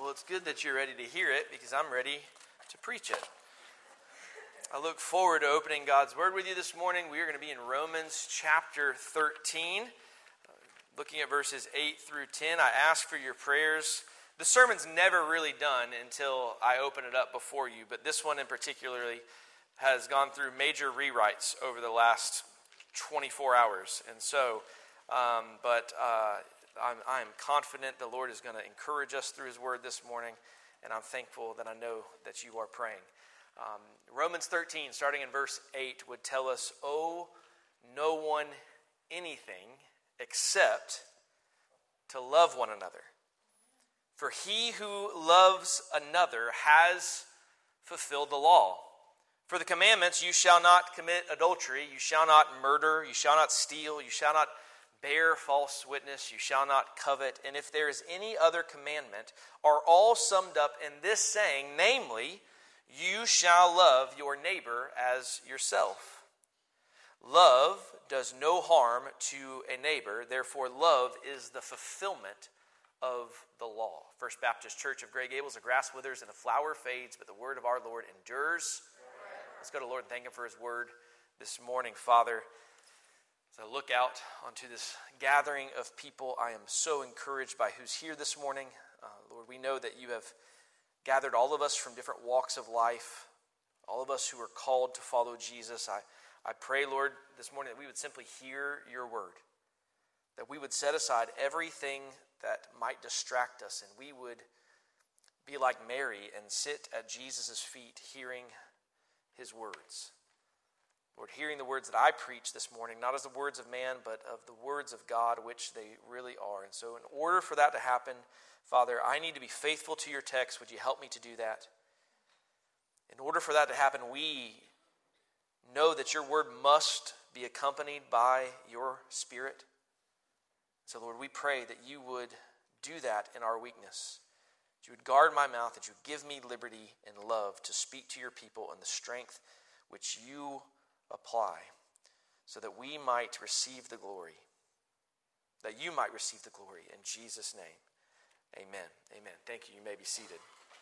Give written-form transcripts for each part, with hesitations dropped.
Well, it's good that you're ready to hear it because I'm ready to preach it. I look forward to opening God's Word with you this morning. We are going to be in Romans chapter 13, looking at verses 8 through 10. I ask for your prayers. The sermon's never really done until I open it up before you, but this one in particularly has gone through major rewrites over the last 24 hours. And so, I'm confident the Lord is going to encourage us through His Word this morning, and I'm thankful that I know that you are praying. Romans 13, starting in verse 8, would tell us, "Owe no one anything except to love one another. For he who loves another has fulfilled the law. For the commandments, you shall not commit adultery, you shall not murder, you shall not steal, you shall not bear false witness, you shall not covet, and if there is any other commandment, are all summed up in this saying, namely, you shall love your neighbor as yourself. Love does no harm to a neighbor, therefore love is the fulfillment of the law." First Baptist Church of Grey Gables, "The grass withers and the flower fades, but the word of our Lord endures." Let's go to the Lord and thank Him for His Word this morning. Father, as I look out onto this gathering of people, I am so encouraged by who's here this morning. Lord, we know that you have gathered all of us from different walks of life, all of us who are called to follow Jesus. I pray, Lord, this morning that we would simply hear your word, that we would set aside everything that might distract us, and we would be like Mary and sit at Jesus' feet hearing his words. Lord, hearing the words that I preach this morning, not as the words of man, but of the words of God, which they really are. And so in order for that to happen, Father, I need to be faithful to your text. Would you help me to do that? In order for that to happen, we know that your word must be accompanied by your Spirit. So Lord, we pray that you would do that in our weakness. That you would guard my mouth, that you would give me liberty and love to speak to your people and the strength which you apply, so that we might receive the glory, that you might receive the glory. In Jesus' name, amen. Amen. Thank you. You may be seated.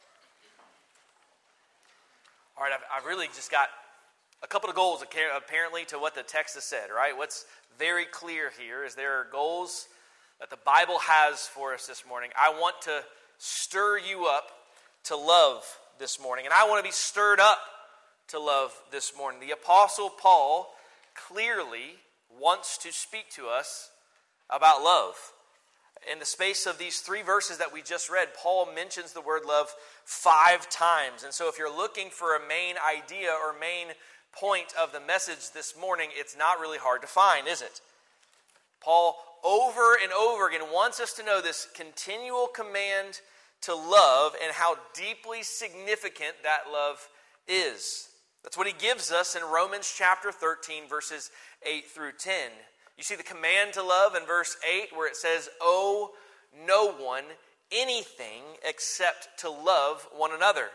All right, I've really just got a couple of goals apparently to what the text has said, right? What's very clear here is there are goals that the Bible has for us this morning. I want to stir you up to love this morning, and I want to be stirred up to love this morning. The Apostle Paul clearly wants to speak to us about love. In the space of these 3 verses that we just read, Paul mentions the word love 5 times. And so if you're looking for a main idea or main point of the message this morning, it's not really hard to find, is it? Paul over and over again wants us to know this continual command to love and how deeply significant that love is. That's what he gives us in Romans chapter 13, verses 8 through 10. You see the command to love in verse 8 where it says, "Owe no one anything except to love one another."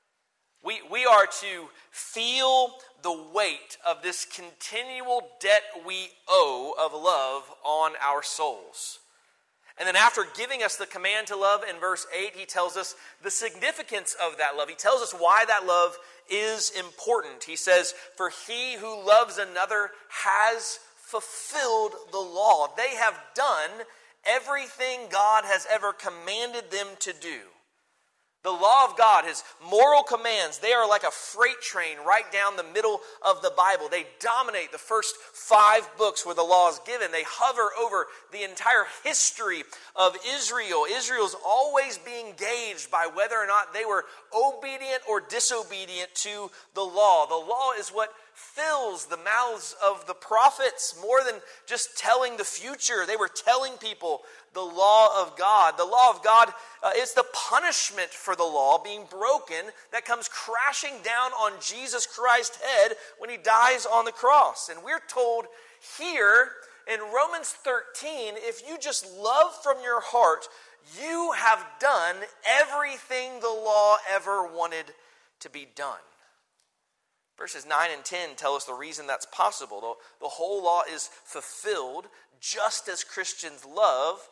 We are to feel the weight of this continual debt we owe of love on our souls. And then after giving us the command to love in verse 8, he tells us the significance of that love. He tells us why that love is important. He says, "For he who loves another has fulfilled the law." They have done everything God has ever commanded them to do. The law of God, His moral commands, they are like a freight train right down the middle of the Bible. They dominate the first 5 books where the law is given. They hover over the entire history of Israel. Israel's always being gauged by whether or not they were obedient or disobedient to the law. The law is what fills the mouths of the prophets more than just telling the future. They were telling people the law of God. The law of God is the punishment for the law being broken that comes crashing down on Jesus Christ's head when He dies on the cross. And we're told here in Romans 13, if you just love from your heart, you have done everything the law ever wanted to be done. Verses 9 and 10 tell us the reason that's possible. The whole law is fulfilled just as Christians love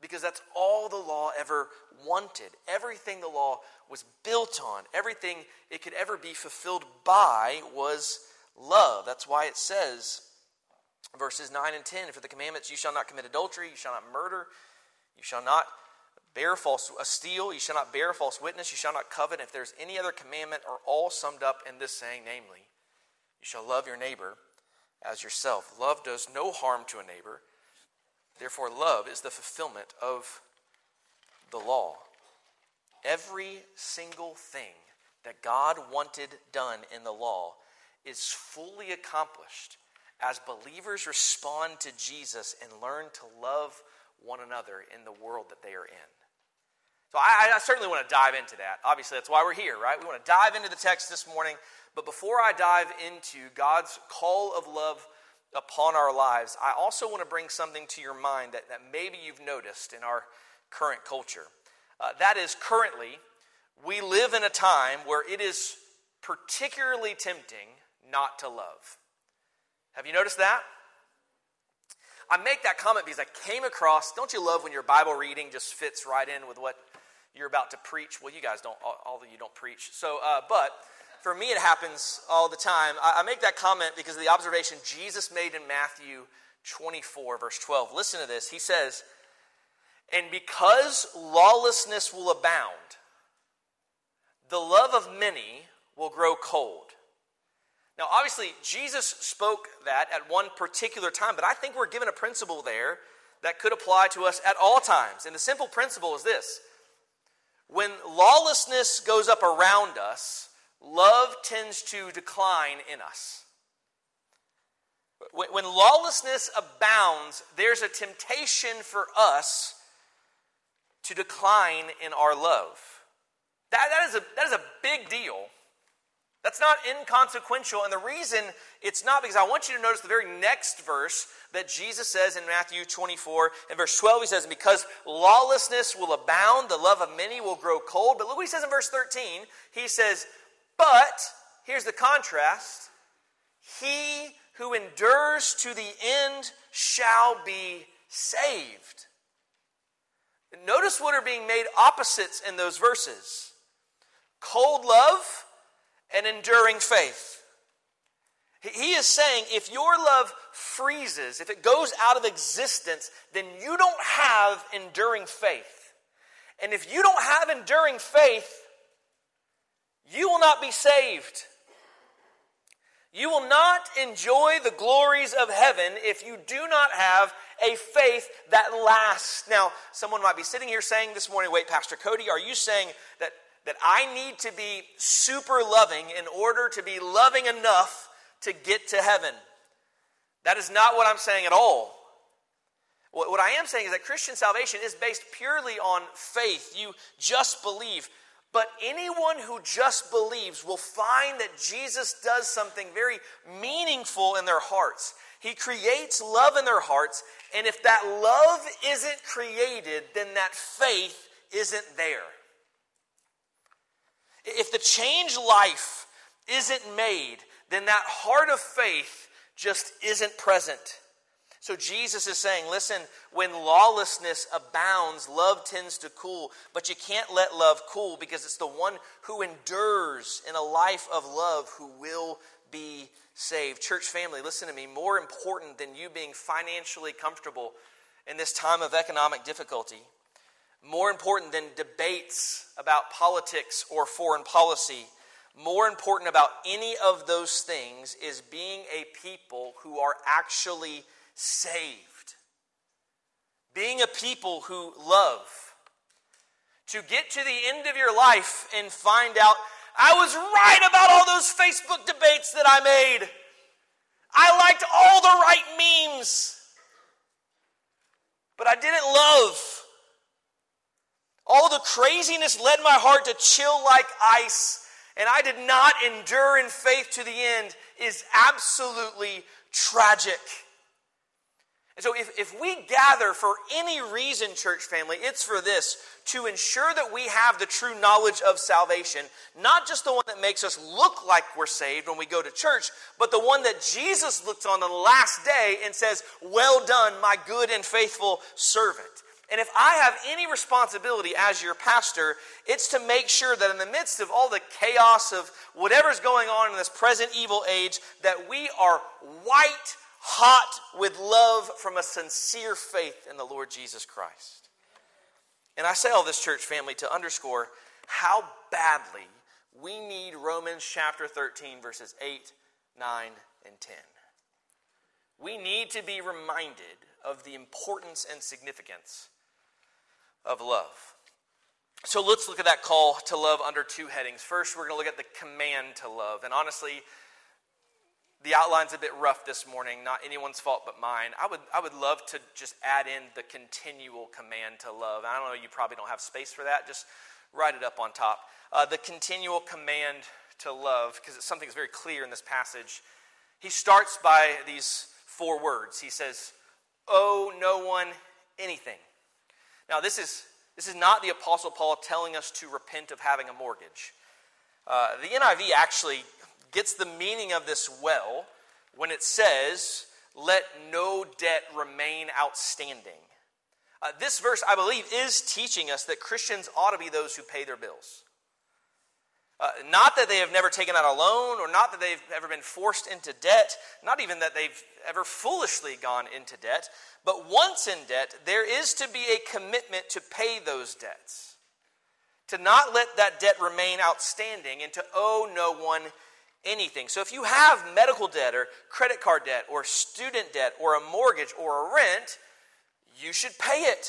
because that's all the law ever wanted. Everything the law was built on, everything it could ever be fulfilled by was love. That's why it says, verses 9 and 10, for the commandments, you shall not commit adultery, you shall not murder, you shall not steal, you shall not bear false witness, you shall not covet. If there's any other commandment, are all summed up in this saying, namely, you shall love your neighbor as yourself. Love does no harm to a neighbor. Therefore, love is the fulfillment of the law. Every single thing that God wanted done in the law is fully accomplished as believers respond to Jesus and learn to love one another in the world that they are in. So I certainly want to dive into that. Obviously, that's why we're here, right? We want to dive into the text this morning. But before I dive into God's call of love upon our lives, I also want to bring something to your mind that maybe you've noticed in our current culture. That is, currently, we live in a time where it is particularly tempting not to love. Have you noticed that? I make that comment because I came across, don't you love when your Bible reading just fits right in with what you're about to preach? Well, you guys don't, all of you don't preach. So, but for me it happens all the time. I make that comment because of the observation Jesus made in Matthew 24, verse 12. Listen to this. He says, and because lawlessness will abound, the love of many will grow cold. Now, obviously, Jesus spoke that at one particular time, but I think we're given a principle there that could apply to us at all times. And the simple principle is this. When lawlessness goes up around us, love tends to decline in us. When lawlessness abounds, there's a temptation for us to decline in our love. That is a big deal. That's not inconsequential, and the reason it's not, because I want you to notice the very next verse that Jesus says in Matthew 24, in verse 12, he says, because lawlessness will abound, the love of many will grow cold. But look what he says in verse 13. He says, but, here's the contrast, he who endures to the end shall be saved. Notice what are being made opposites in those verses. Cold love and enduring faith. He is saying if your love freezes, if it goes out of existence, then you don't have enduring faith. And if you don't have enduring faith, you will not be saved. You will not enjoy the glories of heaven if you do not have a faith that lasts. Now, someone might be sitting here saying this morning, wait, Pastor Cody, are you saying that I need to be super loving in order to be loving enough to get to heaven? That is not what I'm saying at all. What I am saying is that Christian salvation is based purely on faith. You just believe. But anyone who just believes will find that Jesus does something very meaningful in their hearts. He creates love in their hearts, and if that love isn't created, then that faith isn't there. If the changed life isn't made, then that heart of faith just isn't present. So Jesus is saying, listen, when lawlessness abounds, love tends to cool. But you can't let love cool because it's the one who endures in a life of love who will be saved. Church family, listen to me. More important than you being financially comfortable in this time of economic difficulty, more important than debates about politics or foreign policy, more important about any of those things is being a people who are actually saved. Being a people who love. To get to the end of your life and find out, I was right about all those Facebook debates that I made. I liked all the right memes. But I didn't love. All the craziness led my heart to chill like ice, and I did not endure in faith to the end, is absolutely tragic. And so if we gather for any reason, church family, it's for this, to ensure that we have the true knowledge of salvation, not just the one that makes us look like we're saved when we go to church, but the one that Jesus looks on the last day and says, well done, my good and faithful servant. And if I have any responsibility as your pastor, it's to make sure that in the midst of all the chaos of whatever's going on in this present evil age, that we are white hot with love from a sincere faith in the Lord Jesus Christ. And I say all this, church family, to underscore how badly we need Romans chapter 13, verses 8, 9, and 10. We need to be reminded of the importance and significance of love. So let's look at that call to love under two headings. First, we're going to look at the command to love. And honestly, the outline's a bit rough this morning, not anyone's fault but mine. I would love to just add in the continual command to love. I don't know, you probably don't have space for that. Just write it up on top. The continual command to love, because it's something that's very clear in this passage. He starts by these 4 words. He says, owe no one anything. Now, this is not the Apostle Paul telling us to repent of having a mortgage. The NIV actually gets the meaning of this well when it says, let no debt remain outstanding. This verse, I believe, is teaching us that Christians ought to be those who pay their bills. Not that they have never taken out a loan, or not that they've ever been forced into debt, not even that they've ever foolishly gone into debt, but once in debt, there is to be a commitment to pay those debts, to not let that debt remain outstanding, and to owe no one anything. So if you have medical debt or credit card debt or student debt or a mortgage or a rent, you should pay it.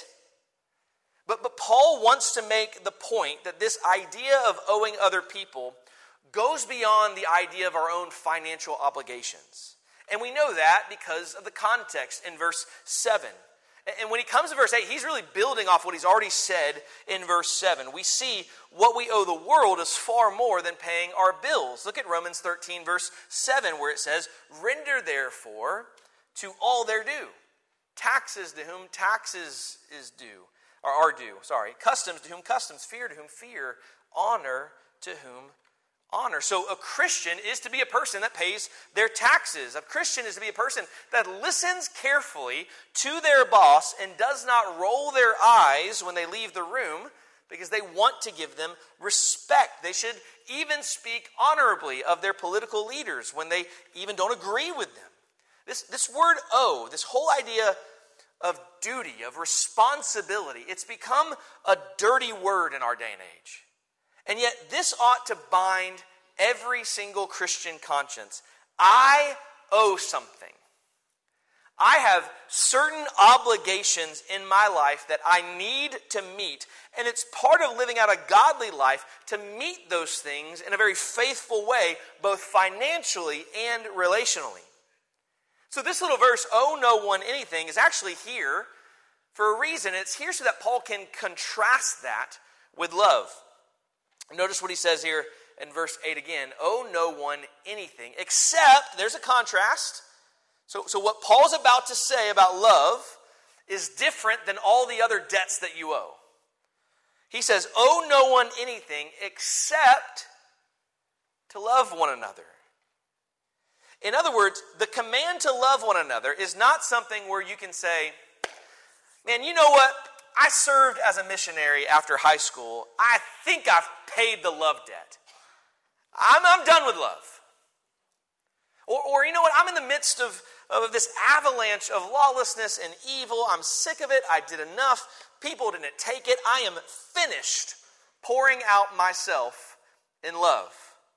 But Paul wants to make the point that this idea of owing other people goes beyond the idea of our own financial obligations. And we know that because of the context in verse 7. And when he comes to verse 8, he's really building off what he's already said in verse 7. We see what we owe the world is far more than paying our bills. Look at Romans 13, verse 7, where it says, render therefore to all their due. Taxes to whom taxes are due. Customs to whom customs, fear to whom fear, honor to whom honor. So a Christian is to be a person that pays their taxes. A Christian is to be a person that listens carefully to their boss and does not roll their eyes when they leave the room, because they want to give them respect. They should even speak honorably of their political leaders when they even don't agree with them. This word owe, this whole idea of duty, of responsibility, it's become a dirty word in our day and age. And yet this ought to bind every single Christian conscience. I owe something. I have certain obligations in my life that I need to meet. And it's part of living out a godly life to meet those things in a very faithful way, both financially and relationally. So this little verse, owe no one anything, is actually here for a reason. It's here so that Paul can contrast that with love. Notice what he says here in verse 8 again. Owe no one anything, except, there's a contrast. So what Paul's about to say about love is different than all the other debts that you owe. He says, owe no one anything except to love one another. In other words, the command to love one another is not something where you can say, man, you know what? I served as a missionary after high school. I think I've paid the love debt. I'm done with love. Or you know what? I'm in the midst of this avalanche of lawlessness and evil. I'm sick of it. I did enough. People didn't take it. I am finished pouring out myself in love.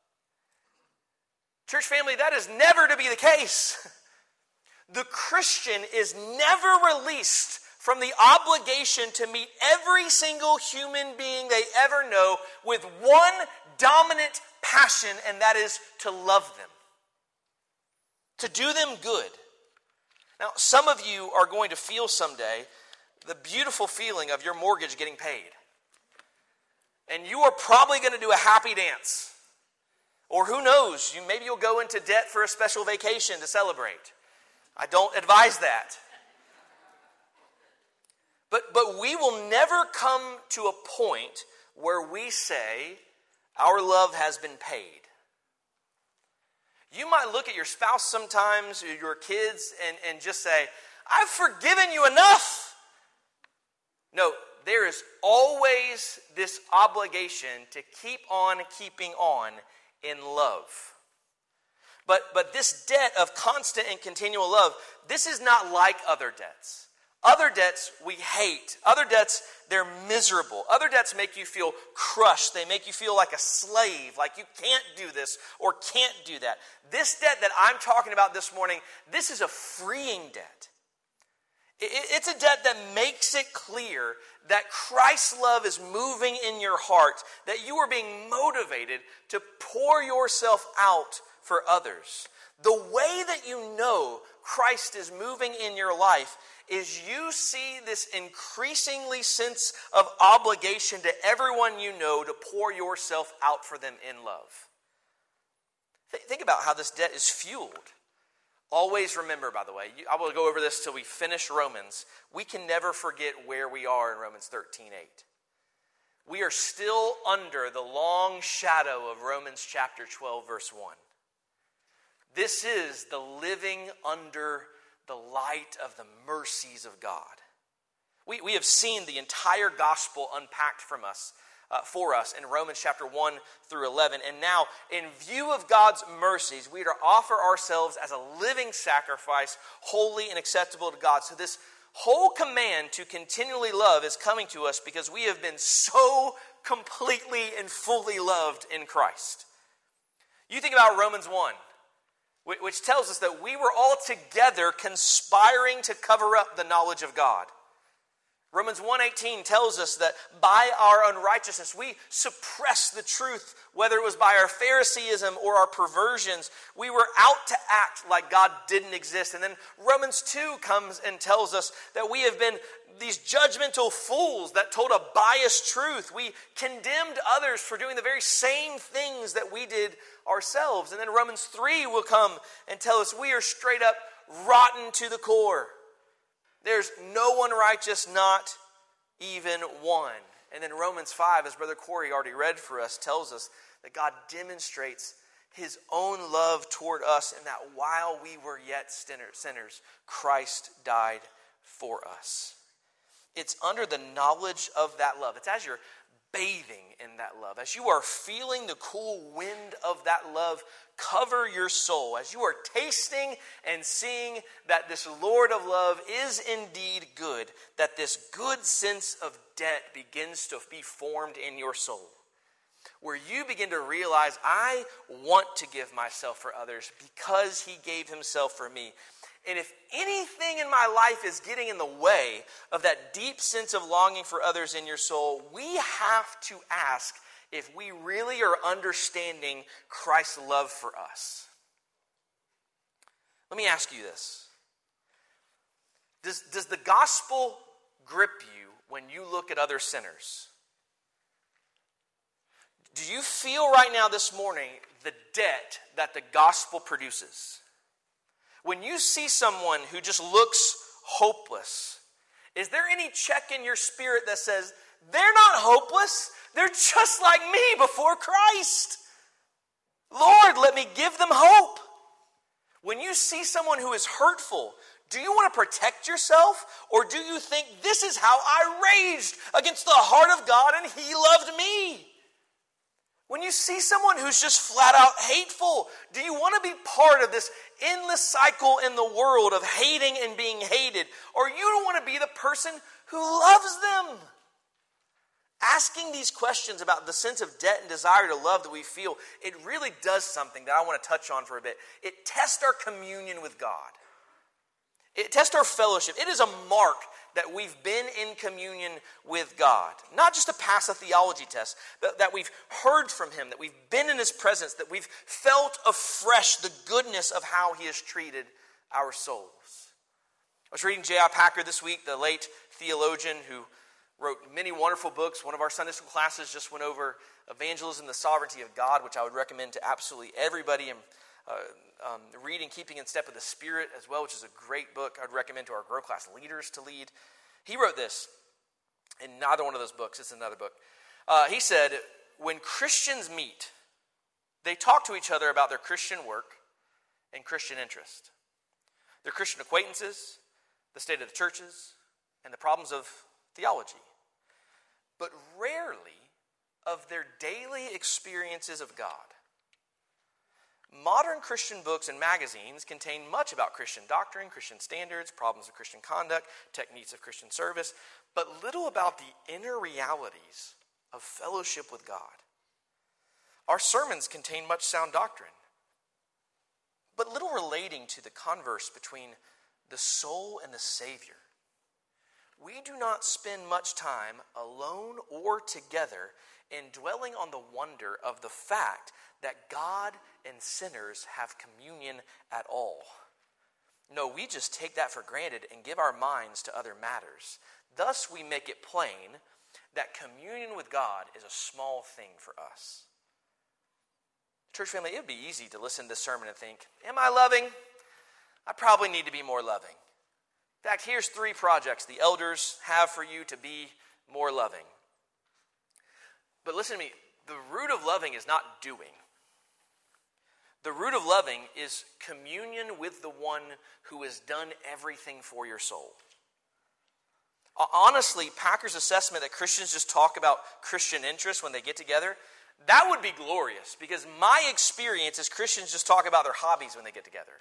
Church family, that is never to be the case. The Christian is never released from the obligation to meet every single human being they ever know with one dominant passion, and that is to love them, to do them good. Now, some of you are going to feel someday the beautiful feeling of your mortgage getting paid. And you are probably going to do a happy dance. Or who knows, maybe you'll go into debt for a special vacation to celebrate. I don't advise that. But we will never come to a point where we say our love has been paid. You might look at your spouse sometimes, or your kids, and just say, I've forgiven you enough. No, there is always this obligation to keep on keeping on in love. But this debt of constant and continual love, this is not like other debts. Other debts we hate. Other debts, they're miserable. Other debts make you feel crushed. They make you feel like a slave, like you can't do this or can't do that. This debt that I'm talking about this morning, this is a freeing debt. It's a debt that makes it clear that Christ's love is moving in your heart, that you are being motivated to pour yourself out for others. The way that you know Christ is moving in your life is you see this increasingly sense of obligation to everyone you know to pour yourself out for them in love. Think about how this debt is fueled. Always remember, by the way, I will go over this till we finish Romans. We can never forget where we are in Romans 13:8. We are still under the long shadow of Romans chapter 12, verse 1. This is the living under the light of the mercies of God. We have seen the entire gospel unpacked for us in Romans chapter 1 through 11. And now, in view of God's mercies, we are to offer ourselves as a living sacrifice, holy and acceptable to God. So this whole command to continually love is coming to us because we have been so completely and fully loved in Christ. You think about Romans 1. Which tells us that we were all together conspiring to cover up the knowledge of God. Romans 1:18 tells us that by our unrighteousness, we suppressed the truth, whether it was by our Phariseeism or our perversions. We were out to act like God didn't exist. And then Romans 2 comes and tells us that we have been these judgmental fools that told a biased truth. We condemned others for doing the very same things that we did ourselves. And then Romans 3 will come and tell us we are straight up rotten to the core. There's no one righteous, not even one. And then Romans 5, as Brother Corey already read for us, tells us that God demonstrates his own love toward us and that while we were yet sinners, Christ died for us. It's under the knowledge of that love. It's as you're bathing in that love, as you are feeling the cool wind of that love cover your soul, as you are tasting and seeing that this Lord of love is indeed good, that this good sense of debt begins to be formed in your soul, where you begin to realize, I want to give myself for others because he gave himself for me. And if anything in my life is getting in the way of that deep sense of longing for others in your soul, we have to ask if we really are understanding Christ's love for us. Let me ask you this. Does the gospel grip you when you look at other sinners? Do you feel right now this morning the debt that the gospel produces? When you see someone who just looks hopeless, is there any check in your spirit that says, they're not hopeless, they're just like me before Christ? Lord, let me give them hope. When you see someone who is hurtful, do you want to protect yourself? Or do you think this is how I raged against the heart of God and he loved me? When you see someone who's just flat out hateful, do you want to be part of this endless cycle in the world of hating and being hated? Or you don't want to be the person who loves them? Asking these questions about the sense of debt and desire to love that we feel, it really does something that I want to touch on for a bit. It tests our communion with God. It tests our fellowship. It is a mark that we've been in communion with God. Not just to pass a theology test, but that we've heard from him, that we've been in his presence, that we've felt afresh the goodness of how he has treated our souls. I was reading J.I. Packer this week, the late theologian who wrote many wonderful books. One of our Sunday school classes just went over Evangelism, the Sovereignty of God, which I would recommend to absolutely everybody. And reading Keeping in Step with the Spirit as well, which is a great book I'd recommend to our Grow Class leaders to lead. He wrote this in neither one of those books. It's another book. He said, when Christians meet, they talk to each other about their Christian work and Christian interest, their Christian acquaintances, the state of the churches, and the problems of theology, but rarely of their daily experiences of God. Modern Christian books and magazines contain much about Christian doctrine, Christian standards, problems of Christian conduct, techniques of Christian service, but little about the inner realities of fellowship with God. Our sermons contain much sound doctrine, but little relating to the converse between the soul and the Savior. We do not spend much time alone or together in dwelling on the wonder of the fact that God and sinners have communion at all. No, we just take that for granted and give our minds to other matters. Thus, we make it plain that communion with God is a small thing for us. Church family, it would be easy to listen to this sermon and think, am I loving? I probably need to be more loving. In fact, here's 3 projects the elders have for you to be more loving. But listen to me, the root of loving is not doing. The root of loving is communion with the one who has done everything for your soul. Honestly, Packer's assessment that Christians just talk about Christian interests when they get together, that would be glorious, because my experience is Christians just talk about their hobbies when they get together.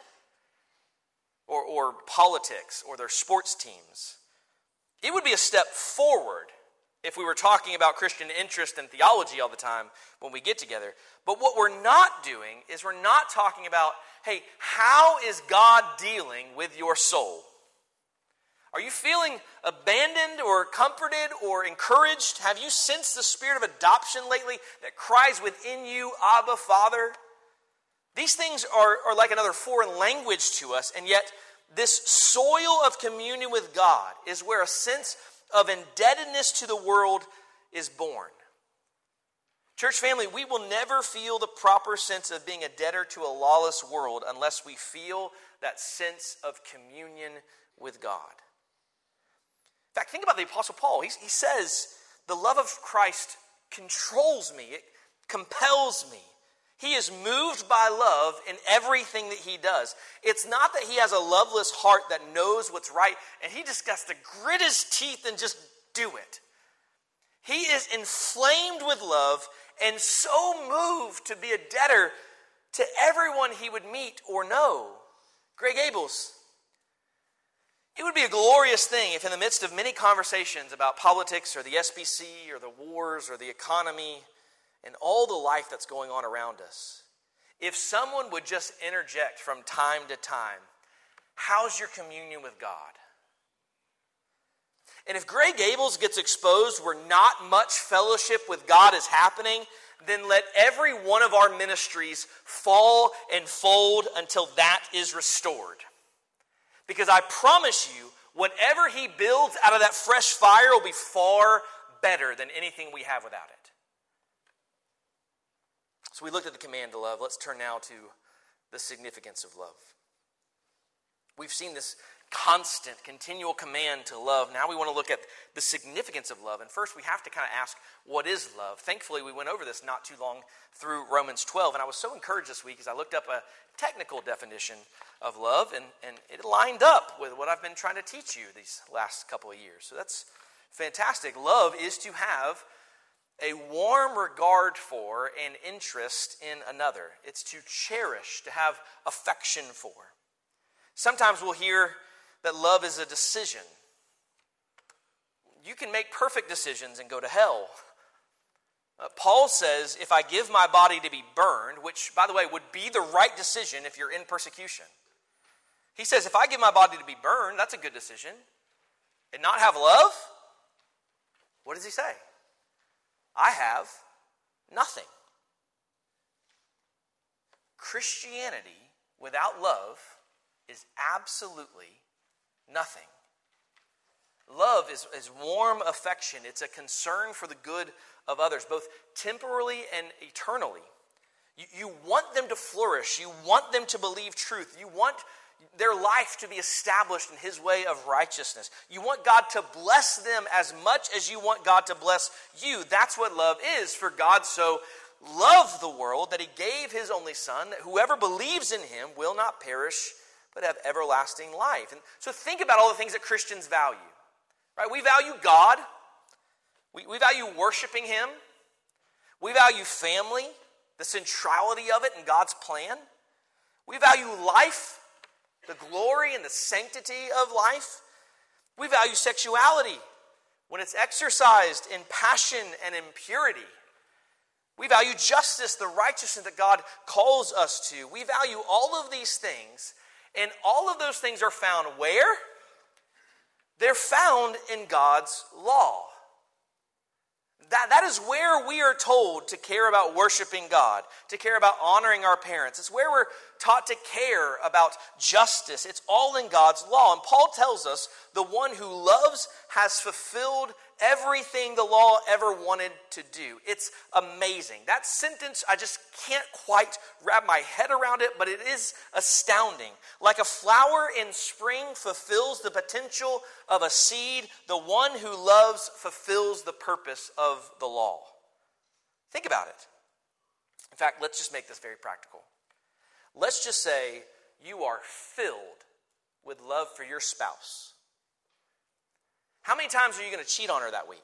Or politics, or their sports teams. It would be a step forward if we were talking about Christian interest and theology all the time when we get together. But what we're not doing is we're not talking about, hey, how is God dealing with your soul? Are you feeling abandoned or comforted or encouraged? Have you sensed the spirit of adoption lately that cries within you, Abba, Father? These things are like another foreign language to us, and yet this soil of communion with God is where a sense of indebtedness to the world is born. Church family, we will never feel the proper sense of being a debtor to a lawless world unless we feel that sense of communion with God. In fact, think about the Apostle Paul. He says, the love of Christ controls me. It compels me. He is moved by love in everything that he does. It's not that he has a loveless heart that knows what's right and he just has to grit his teeth and just do it. He is inflamed with love and so moved to be a debtor to everyone he would meet or know. Greg Abels. It would be a glorious thing if in the midst of many conversations about politics or the SBC or the wars or the economy and all the life that's going on around us, if someone would just interject from time to time, how's your communion with God? And if Greg Abels gets exposed where not much fellowship with God is happening, then let every one of our ministries fall and fold until that is restored. Because I promise you, whatever he builds out of that fresh fire will be far better than anything we have without it. So we looked at the command to love. Let's turn now to the significance of love. We've seen this constant, continual command to love. Now we want to look at the significance of love. And first we have to kind of ask, what is love? Thankfully, we went over this not too long through Romans 12. And I was so encouraged this week as I looked up a technical definition of love. And it lined up with what I've been trying to teach you these last couple of years. So that's fantastic. Love is to have a warm regard for and interest in another. It's to cherish, to have affection for. Sometimes we'll hear that love is a decision. You can make perfect decisions and go to hell. Paul says, if I give my body to be burned, which, by the way, would be the right decision if you're in persecution. He says, if I give my body to be burned, that's a good decision. And not have love? What does he say? I have nothing. Christianity without love is absolutely nothing. Love is warm affection. It's a concern for the good of others, both temporally and eternally. You want them to flourish. You want them to believe truth. You want their life to be established in his way of righteousness. You want God to bless them as much as you want God to bless you. That's what love is. For God so loved the world that he gave his only son, that whoever believes in him will not perish but have everlasting life. And so think about all the things that Christians value. Right? We value God. We value worshiping Him. We value family, the centrality of it in God's plan. We value life, the glory and the sanctity of life. We value sexuality when it's exercised in passion and in purity. We value justice, the righteousness that God calls us to. We value all of these things, and all of those things are found where? They're found in God's law. That is where we are told to care about worshiping God, to care about honoring our parents. It's where we're taught to care about justice. It's all in God's law. And Paul tells us the one who loves has fulfilled everything the law ever wanted to do. It's amazing. That sentence, I just can't quite wrap my head around it, but it is astounding. Like a flower in spring fulfills the potential of a seed, the one who loves fulfills the purpose of the law. Think about it. In fact, let's just make this very practical. Let's just say you are filled with love for your spouse. How many times are you going to cheat on her that week?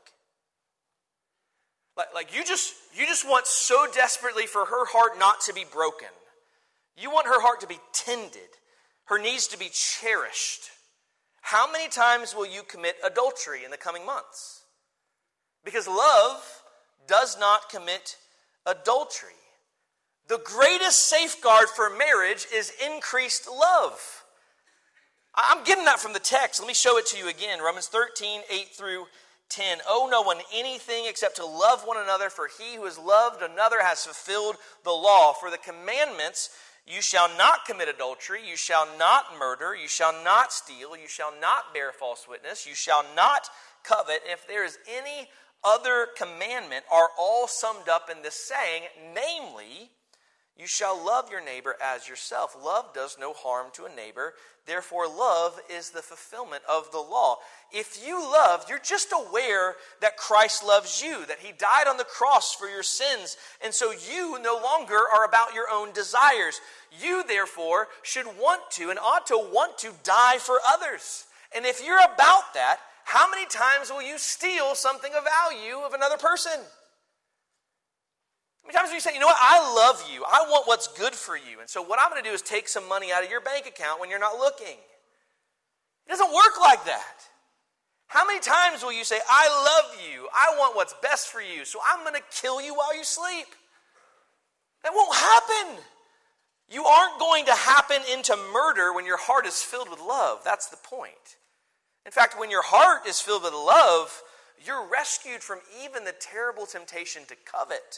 Like you just want so desperately for her heart not to be broken. You want her heart to be tended, her needs to be cherished. How many times will you commit adultery in the coming months? Because love does not commit adultery. The greatest safeguard for marriage is increased love. I'm getting that from the text. Let me show it to you again. Romans 13, 8 through 10. Owe no one anything except to love one another, for he who has loved another has fulfilled the law. For the commandments, you shall not commit adultery, you shall not murder, you shall not steal, you shall not bear false witness, you shall not covet. If there is any other commandment, are all summed up in this saying, namely, you shall love your neighbor as yourself. Love does no harm to a neighbor. Therefore, love is the fulfillment of the law. If you love, you're just aware that Christ loves you, that He died on the cross for your sins, and so you no longer are about your own desires. You, therefore, should want to and ought to want to die for others. And if you're about that, how many times will you steal something of value of another person? How many times do you say, you know what, I love you. I want what's good for you. And so what I'm going to do is take some money out of your bank account when you're not looking. It doesn't work like that. How many times will you say, I love you. I want what's best for you. So I'm going to kill you while you sleep. That won't happen. You aren't going to happen into murder when your heart is filled with love. That's the point. In fact, when your heart is filled with love, you're rescued from even the terrible temptation to covet.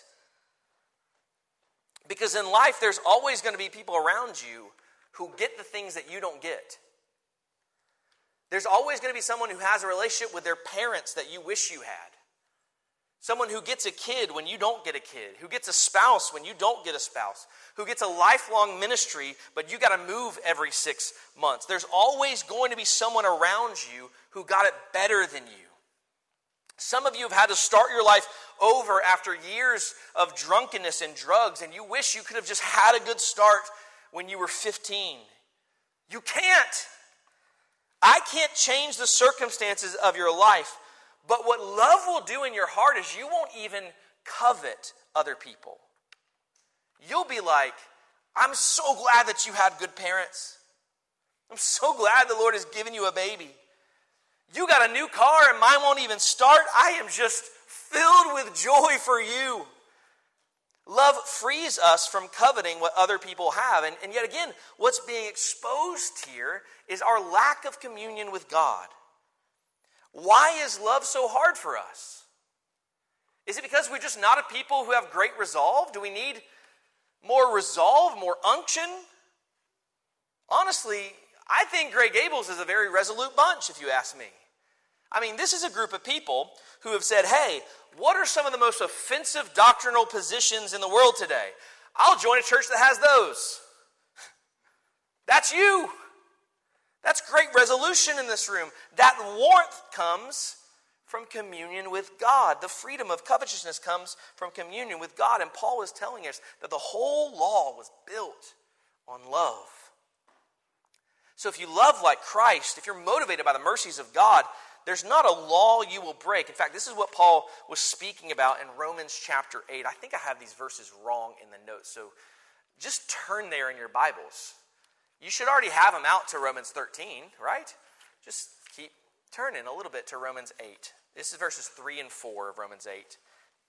Because in life, there's always going to be people around you who get the things that you don't get. There's always going to be someone who has a relationship with their parents that you wish you had. Someone who gets a kid when you don't get a kid. Who gets a spouse when you don't get a spouse. Who gets a lifelong ministry, but you got to move every 6 months. There's always going to be someone around you who got it better than you. Some of you have had to start your life over after years of drunkenness and drugs, and you wish you could have just had a good start when you were 15. You can't. I can't change the circumstances of your life, but what love will do in your heart is you won't even covet other people. You'll be like, I'm so glad that you had good parents. I'm so glad the Lord has given you a baby. You got a new car and mine won't even start. I am just filled with joy for you. Love frees us from coveting what other people have. And yet again, what's being exposed here is our lack of communion with God. Why is love so hard for us? Is it because we're just not a people who have great resolve? Do we need more resolve, more unction? Honestly, I think Grey Gables is a very resolute bunch, if you ask me. I mean, this is a group of people who have said, hey, what are some of the most offensive doctrinal positions in the world today? I'll join a church that has those. That's you. That's great resolution in this room. That warmth comes from communion with God. The freedom of covetousness comes from communion with God. And Paul is telling us that the whole law was built on love. So if you love like Christ, if you're motivated by the mercies of God, there's not a law you will break. In fact, this is what Paul was speaking about in Romans chapter 8. I think I have these verses wrong in the notes, so just turn there in your Bibles. You should already have them out to Romans 13, right? Just keep turning a little bit to Romans 8. This is verses 3 and 4 of Romans 8.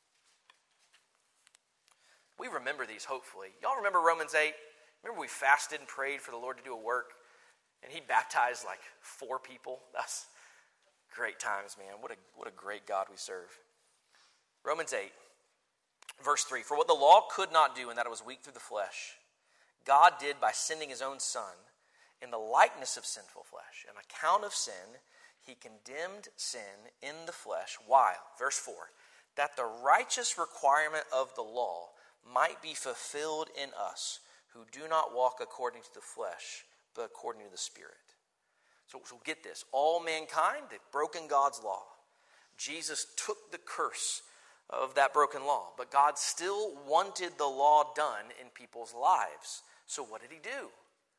We remember these, hopefully. Y'all remember Romans 8? Remember we fasted and prayed for the Lord to do a work, and he baptized like 4 people? That's great times, man. What a great God we serve. Romans 8, verse 3. For what the law could not do, in that it was weak through the flesh, God did by sending his own Son in the likeness of sinful flesh. On account of sin, he condemned sin in the flesh. Why? Verse 4. That the righteous requirement of the law might be fulfilled in us, who do not walk according to the flesh, but according to the Spirit. So get this. All mankind, they've broken God's law. Jesus took the curse of that broken law, but God still wanted the law done in people's lives. So what did he do?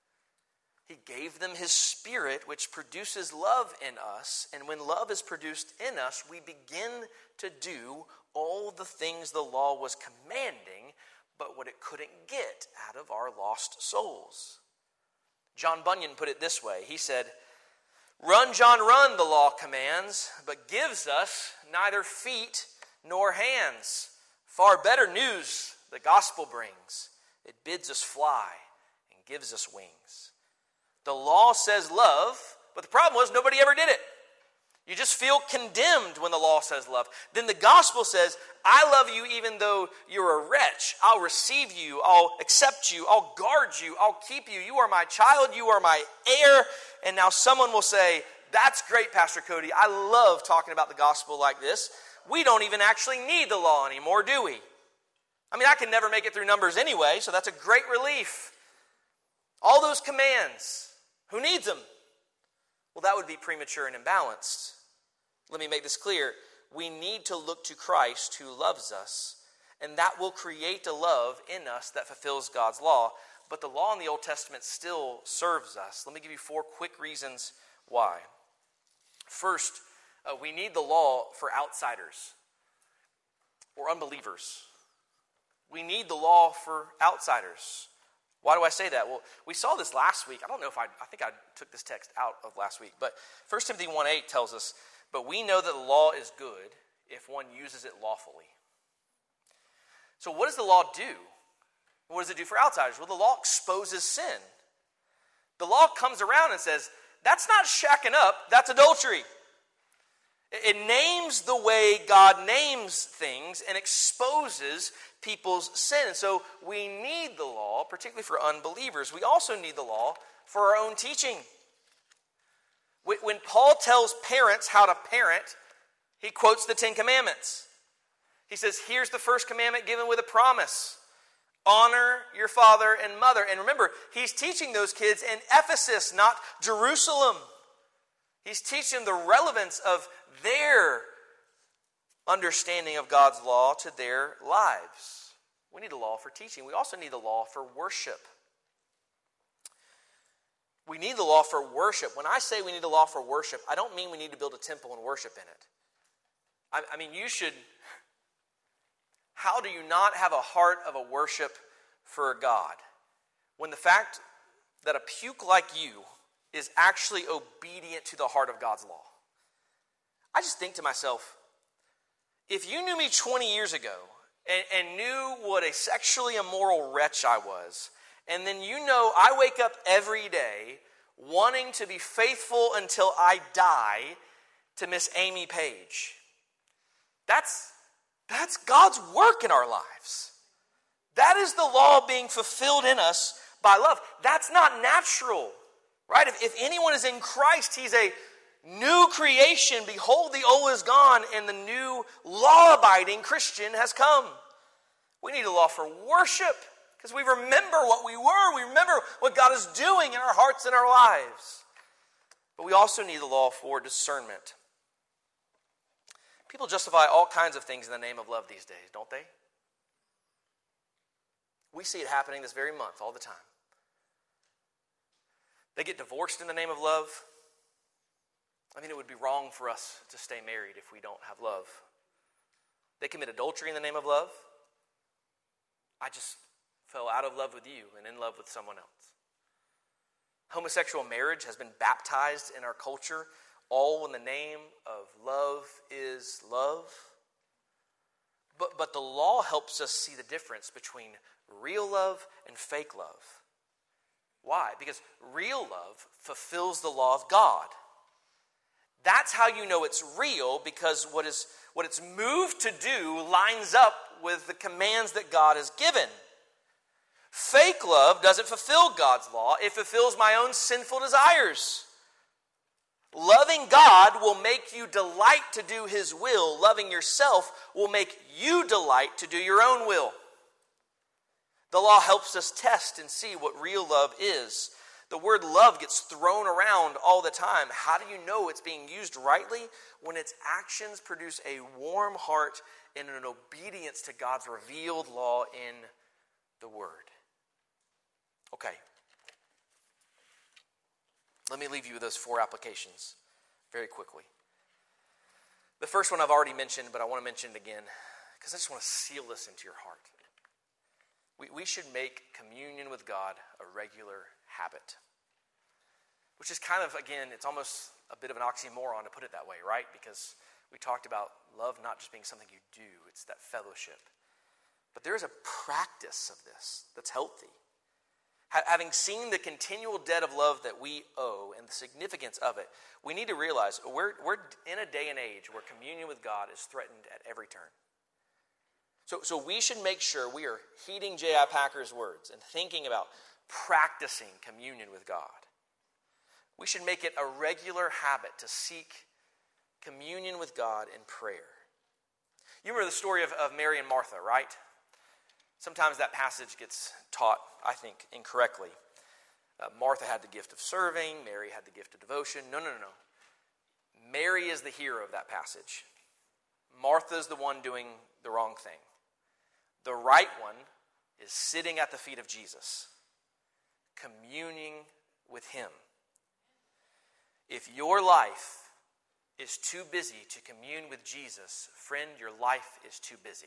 He gave them his Spirit, which produces love in us. And when love is produced in us, we begin to do all the things the law was commanding, but what it couldn't get out of our lost souls. John Bunyan put it this way. He said, "Run, John, run, the law commands, but gives us neither feet nor hands. Far better news the gospel brings. It bids us fly and gives us wings." The law says love, but the problem was nobody ever did it. You just feel condemned when the law says love. Then the gospel says, I love you even though you're a wretch. I'll receive you. I'll accept you. I'll guard you. I'll keep you. You are my child. You are my heir. And now someone will say, that's great, Pastor Cody. I love talking about the gospel like this. We don't even actually need the law anymore, do we? I mean, I can never make it through Numbers anyway, so that's a great relief. All those commands, who needs them? Well, that would be premature and imbalanced. Let me make this clear. We need to look to Christ who loves us, and that will create a love in us that fulfills God's law. But the law in the Old Testament still serves us. Let me give you 4 quick reasons why. First, we need the law for outsiders or unbelievers. We need the law for outsiders. Why do I say that? Well, we saw this last week. I don't know if I think I took this text out of last week. But 1 Timothy 1:8 tells us, but we know that the law is good if one uses it lawfully. So what does the law do? What does it do for outsiders? Well, the law exposes sin. The law comes around and says, that's not shacking up, that's adultery. It names the way God names things and exposes people's sin. And so we need the law, particularly for unbelievers. We also need the law for our own teaching. When Paul tells parents how to parent, he quotes the 10 Commandments. He says, here's the first commandment given with a promise. Honor your father and mother. And remember, he's teaching those kids in Ephesus, not Jerusalem. He's teaching the relevance of their understanding of God's law to their lives. We need a law for teaching. We also need the law for worship. We need the law for worship. When I say we need a law for worship, I don't mean we need to build a temple and worship in it. I mean, you should. How do you not have a heart of a worship for God when the fact that a puke like you is actually obedient to the heart of God's law? I just think to myself, if you knew me 20 years ago and knew what a sexually immoral wretch I was, and then you know I wake up every day wanting to be faithful until I die to Miss Amy Page, that's God's work in our lives. That is the law being fulfilled in us by love. That's not natural, right? If anyone is in Christ, he's a new creation. Behold, the old is gone, and the new law-abiding Christian has come. We need a law for worship because we remember what we were. We remember what God is doing in our hearts and our lives. But we also need the law for discernment. People justify all kinds of things in the name of love these days, don't they? We see it happening this very month all the time. They get divorced in the name of love. I mean, it would be wrong for us to stay married if we don't have love. They commit adultery in the name of love. I just fell out of love with you and in love with someone else. Homosexual marriage has been baptized in our culture, all in the name of love is love. But the law helps us see the difference between real love and fake love. Why? Because real love fulfills the law of God. That's how you know it's real, because what it's moved to do lines up with the commands that God has given. Fake love doesn't fulfill God's law. It fulfills my own sinful desires. Loving God will make you delight to do His will. Loving yourself will make you delight to do your own will. The law helps us test and see what real love is. The word love gets thrown around all the time. How do you know it's being used rightly? When its actions produce a warm heart and an obedience to God's revealed law in the Word. Okay. Let me leave you with those 4 applications very quickly. The first one I've already mentioned, but I want to mention it again because I just want to seal this into your heart. We should make communion with God a regular habit. Which is kind of, again, it's almost a bit of an oxymoron to put it that way, right? Because we talked about love not just being something you do, it's that fellowship. But there is a practice of this that's healthy. Having seen the continual debt of love that we owe and the significance of it, we need to realize we're in a day and age where communion with God is threatened at every turn. So we should make sure we are heeding J.I. Packer's words and thinking about practicing communion with God. We should make it a regular habit to seek communion with God in prayer. You remember the story of Mary and Martha, right? Sometimes that passage gets taught, I think, incorrectly. Martha had the gift of serving. Mary had the gift of devotion. No. Mary is the hero of that passage. Martha is the one doing the wrong thing. The right one is sitting at the feet of Jesus, communing with Him. If your life is too busy to commune with Jesus, friend, your life is too busy.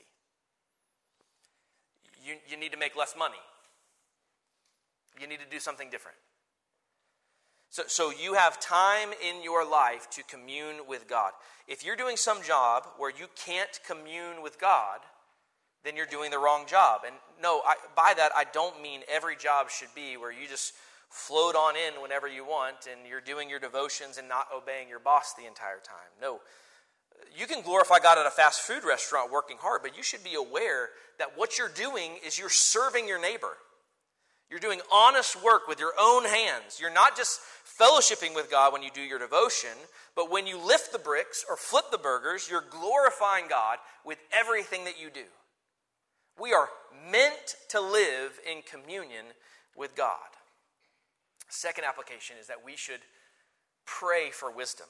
You need to make less money. You need to do something different. So you have time in your life to commune with God. If you're doing some job where you can't commune with God, then you're doing the wrong job. And no, by that I don't mean every job should be where you just float on in whenever you want and you're doing your devotions and not obeying your boss the entire time. No. You can glorify God at a fast food restaurant working hard, but you should be aware that what you're doing is you're serving your neighbor. You're doing honest work with your own hands. You're not just fellowshipping with God when you do your devotion, but when you lift the bricks or flip the burgers, you're glorifying God with everything that you do. We are meant to live in communion with God. Second application is that we should pray for wisdom.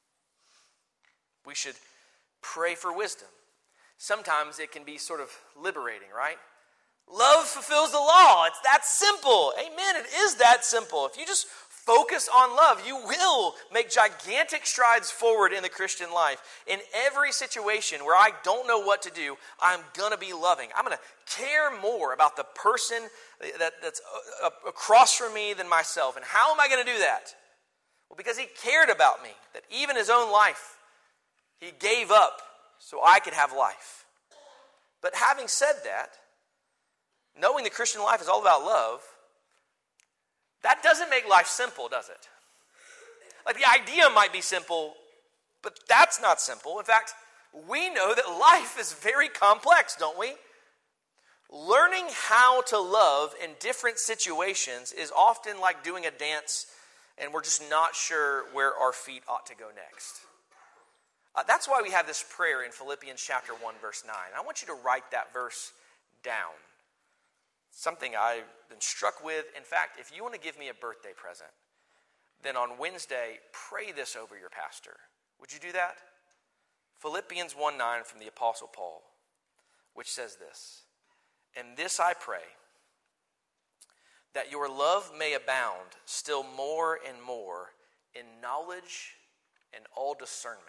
We should pray for wisdom. Sometimes it can be sort of liberating, right? Love fulfills the law. It's that simple. Amen. It is that simple. If you just focus on love, you will make gigantic strides forward in the Christian life. In every situation where I don't know what to do, I'm going to be loving. I'm going to care more about the person that's across from me than myself. And how am I going to do that? Well, because He cared about me, that even His own life, He gave up so I could have life. But having said that, knowing the Christian life is all about love, that doesn't make life simple, does it? Like, the idea might be simple, but that's not simple. In fact, we know that life is very complex, don't we? Learning how to love in different situations is often like doing a dance and we're just not sure where our feet ought to go next. That's why we have this prayer in Philippians chapter 1, verse 9. I want you to write that verse down. Something I've been struck with. In fact, if you want to give me a birthday present, then on Wednesday, pray this over your pastor. Would you do that? Philippians 1:9 from the Apostle Paul, which says this, "And this I pray, that your love may abound still more and more in knowledge and all discernment.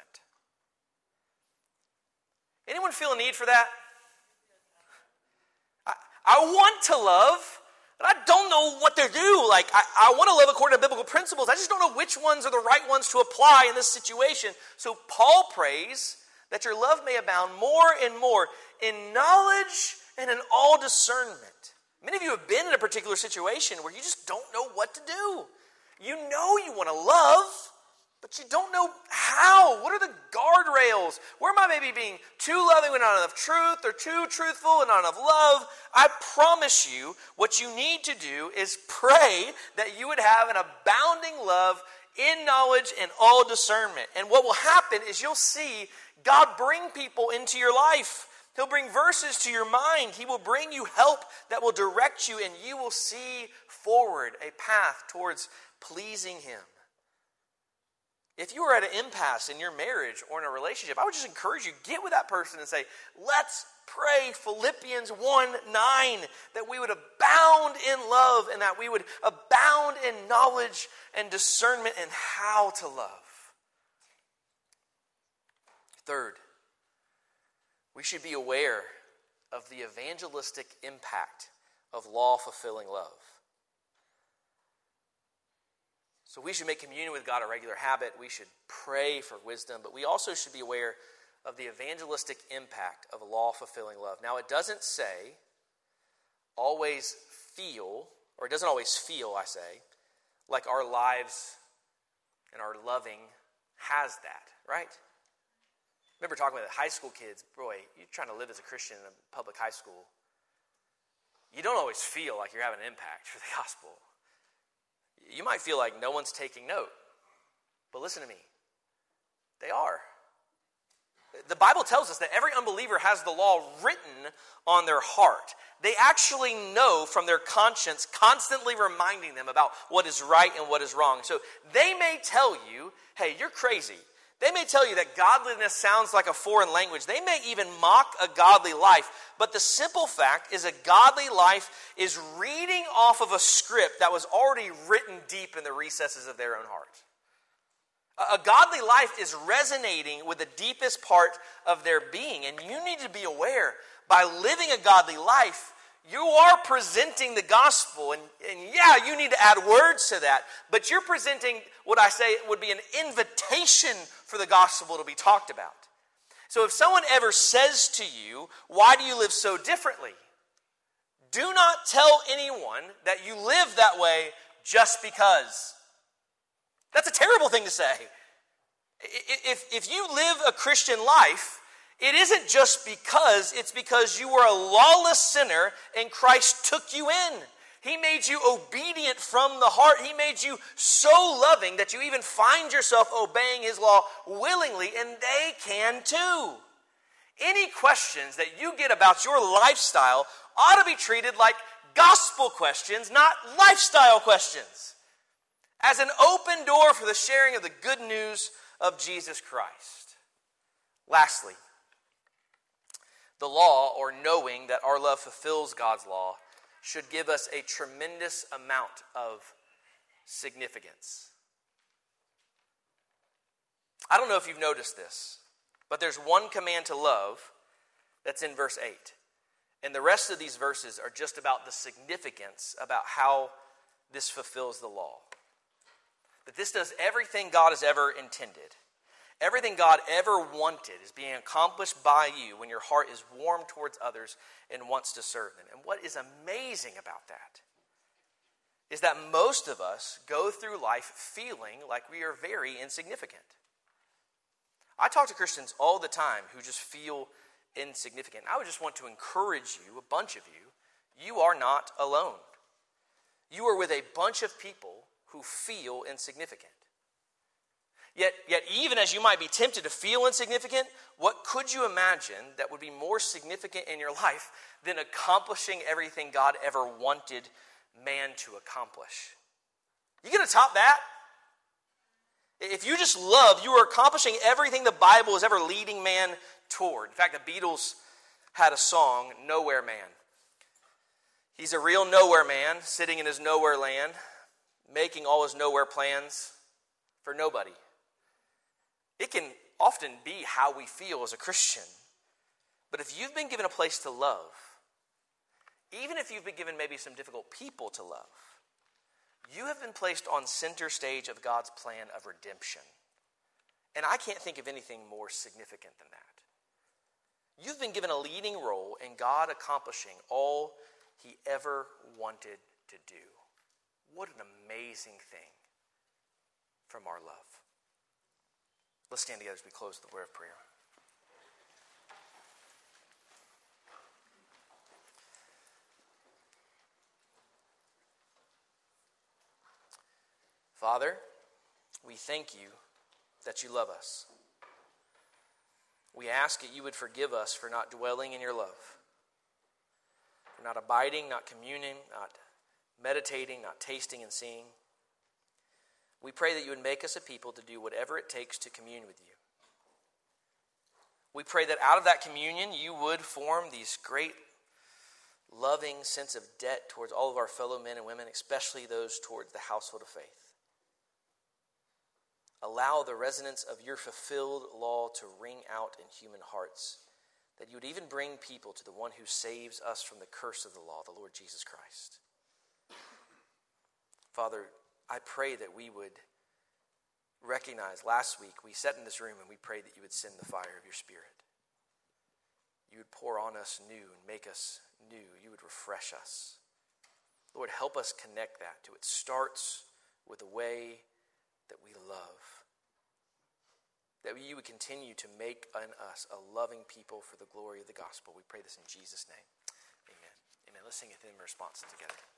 Anyone feel a need for that? I want to love, but I don't know what to do. Like, I want to love according to biblical principles. I just don't know which ones are the right ones to apply in this situation. So Paul prays that your love may abound more and more in knowledge and in all discernment. Many of you have been in a particular situation where you just don't know what to do. You know you want to love, but you don't know how. What are the guardrails? Where am I maybe being too loving with not enough truth, or too truthful and not enough love? I promise you, what you need to do is pray that you would have an abounding love in knowledge and all discernment. And what will happen is you'll see God bring people into your life. He'll bring verses to your mind. He will bring you help that will direct you, and you will see forward a path towards pleasing Him. If you are at an impasse in your marriage or in a relationship, I would just encourage you, get with that person and say, let's pray Philippians 1:9, that we would abound in love and that we would abound in knowledge and discernment and how to love. Third, we should be aware of the evangelistic impact of law-fulfilling love. So we should make communion with God a regular habit. We should pray for wisdom, but we also should be aware of the evangelistic impact of law-fulfilling love. Now, it doesn't say always feel, or it doesn't always feel, I say, like our lives and our loving has that, right? I remember talking with high school kids. Boy, you're trying to live as a Christian in a public high school. You don't always feel like you're having an impact for the gospel. You might feel like no one's taking note. But listen to me. They are. The Bible tells us that every unbeliever has the law written on their heart. They actually know from their conscience, constantly reminding them about what is right and what is wrong. So they may tell you, hey, you're crazy. They may tell you that godliness sounds like a foreign language. They may even mock a godly life. But the simple fact is a godly life is reading off of a script that was already written deep in the recesses of their own heart. A godly life is resonating with the deepest part of their being. And you need to be aware, by living a godly life, you are presenting the gospel, and yeah, you need to add words to that, but you're presenting what I say would be an invitation for the gospel to be talked about. So if someone ever says to you, why do you live so differently? Do not tell anyone that you live that way just because. That's a terrible thing to say. If you live a Christian life, it isn't just because, it's because you were a lawless sinner and Christ took you in. He made you obedient from the heart. He made you so loving that you even find yourself obeying His law willingly, and they can too. Any questions that you get about your lifestyle ought to be treated like gospel questions, not lifestyle questions, as an open door for the sharing of the good news of Jesus Christ. Lastly, the law, or knowing that our love fulfills God's law, should give us a tremendous amount of significance. I don't know if you've noticed this, but there's one command to love that's in verse 8. And the rest of these verses are just about the significance about how this fulfills the law. That this does everything God has ever intended. Everything God ever wanted is being accomplished by you when your heart is warm towards others and wants to serve them. And what is amazing about that is that most of us go through life feeling like we are very insignificant. I talk to Christians all the time who just feel insignificant. I would just want to encourage you, a bunch of you, you are not alone. You are with a bunch of people who feel insignificant. Yet even as you might be tempted to feel insignificant, what could you imagine that would be more significant in your life than accomplishing everything God ever wanted man to accomplish? You going to top that? If you just love, you are accomplishing everything the Bible is ever leading man toward. In fact, the Beatles had a song, Nowhere Man. He's a real nowhere man, sitting in his nowhere land, making all his nowhere plans for nobody. It can often be how we feel as a Christian. But if you've been given a place to love, even if you've been given maybe some difficult people to love, you have been placed on center stage of God's plan of redemption. And I can't think of anything more significant than that. You've been given a leading role in God accomplishing all he ever wanted to do. What an amazing thing from our love. Let's stand together as we close the word of prayer. Father, we thank you that you love us. We ask that you would forgive us for not dwelling in your love, for not abiding, not communing, not meditating, not tasting and seeing. We pray that you would make us a people to do whatever it takes to commune with you. We pray that out of that communion you would form these great loving sense of debt towards all of our fellow men and women, especially those towards the household of faith. Allow the resonance of your fulfilled law to ring out in human hearts, that you would even bring people to the one who saves us from the curse of the law, the Lord Jesus Christ. Father, I pray that we would recognize, last week we sat in this room and we prayed that you would send the fire of your Spirit. You would pour on us new and make us new. You would refresh us. Lord, help us connect that to it starts with the way that we love. That you would continue to make in us a loving people for the glory of the gospel. We pray this in Jesus' name. Amen. Amen. Let's sing a hymn response together.